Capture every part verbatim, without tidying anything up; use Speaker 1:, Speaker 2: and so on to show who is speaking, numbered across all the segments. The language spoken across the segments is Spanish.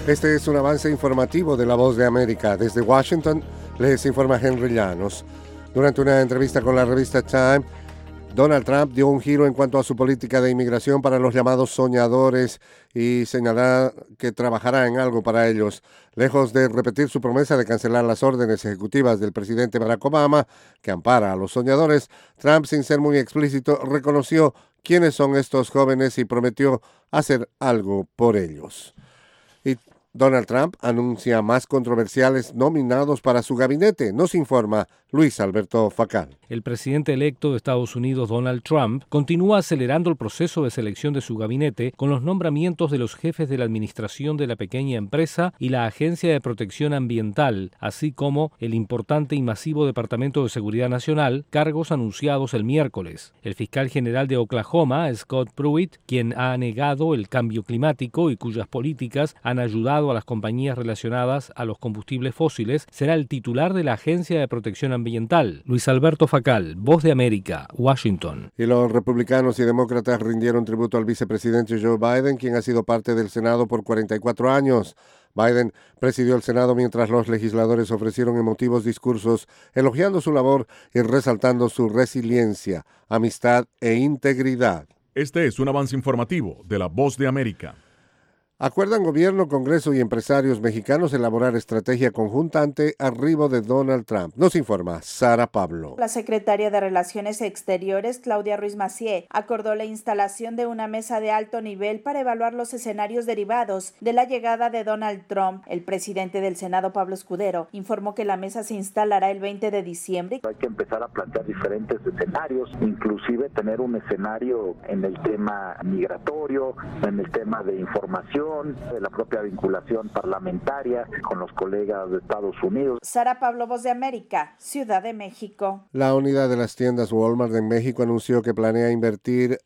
Speaker 1: Este es un avance informativo de La Voz de América. Desde Washington les informa Henry Llanos. Durante una entrevista con la revista Time, Donald Trump dio un giro en cuanto a su política de inmigración para los llamados soñadores y señaló que trabajará en algo para ellos. Lejos de repetir su promesa de cancelar las órdenes ejecutivas del presidente Barack Obama, que ampara a los soñadores, Trump, sin ser muy explícito, reconoció quiénes son estos jóvenes y prometió hacer algo por ellos. Y Donald Trump anuncia más controversiales nominados para su gabinete. Nos informa Luis Alberto Facal.
Speaker 2: El presidente electo de Estados Unidos, Donald Trump, continúa acelerando el proceso de selección de su gabinete con los nombramientos de los jefes de la administración de la pequeña empresa y la Agencia de Protección Ambiental, así como el importante y masivo Departamento de Seguridad Nacional, cargos anunciados el miércoles. El fiscal general de Oklahoma, Scott Pruitt, quien ha negado el cambio climático y cuyas políticas han ayudado a las compañías relacionadas a los combustibles fósiles, será el titular de la Agencia de Protección Ambiental. Luis Alberto Facal, Voz de América, Washington.
Speaker 1: Y los republicanos y demócratas rindieron tributo al vicepresidente Joe Biden, quien ha sido parte del Senado por cuarenta y cuatro años. Biden presidió el Senado mientras los legisladores ofrecieron emotivos discursos elogiando su labor y resaltando su resiliencia, amistad e integridad.
Speaker 3: Este es un avance informativo de La Voz de América.
Speaker 1: Acuerdan gobierno, Congreso y empresarios mexicanos elaborar estrategia conjunta ante arribo de Donald Trump. Nos informa Sara Pablo.
Speaker 4: La secretaria de Relaciones Exteriores, Claudia Ruiz Massieu, acordó la instalación de una mesa de alto nivel para evaluar los escenarios derivados de la llegada de Donald Trump. El presidente del Senado, Pablo Escudero, informó que la mesa se instalará el veinte de diciembre.
Speaker 5: Hay que empezar a plantear diferentes escenarios, inclusive tener un escenario en el tema migratorio, en el tema de información, de la propia vinculación parlamentaria con los colegas de Estados Unidos.
Speaker 4: Sara Pablo, Voz de América, Ciudad de México.
Speaker 1: La unidad de las tiendas Walmart en México anunció que planea invertir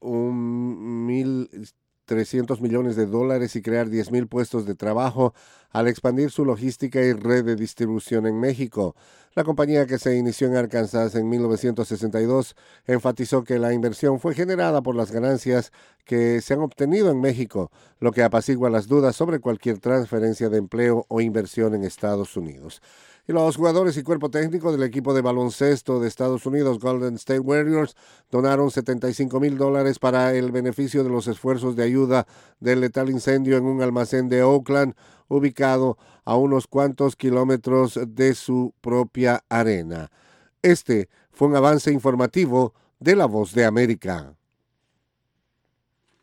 Speaker 1: un mil trescientos millones de dólares y crear diez mil puestos de trabajo al expandir su logística y red de distribución en México. La compañía, que se inició en Arkansas en mil novecientos sesenta y dos, enfatizó que la inversión fue generada por las ganancias que se han obtenido en México, lo que apacigua las dudas sobre cualquier transferencia de empleo o inversión en Estados Unidos. Y los jugadores y cuerpo técnico del equipo de baloncesto de Estados Unidos, Golden State Warriors, donaron setenta y cinco mil dólares para el beneficio de los esfuerzos de ayuda del letal incendio en un almacén de Oakland, ubicado a unos cuantos kilómetros de su propia arena. Este fue un avance informativo de La Voz de América.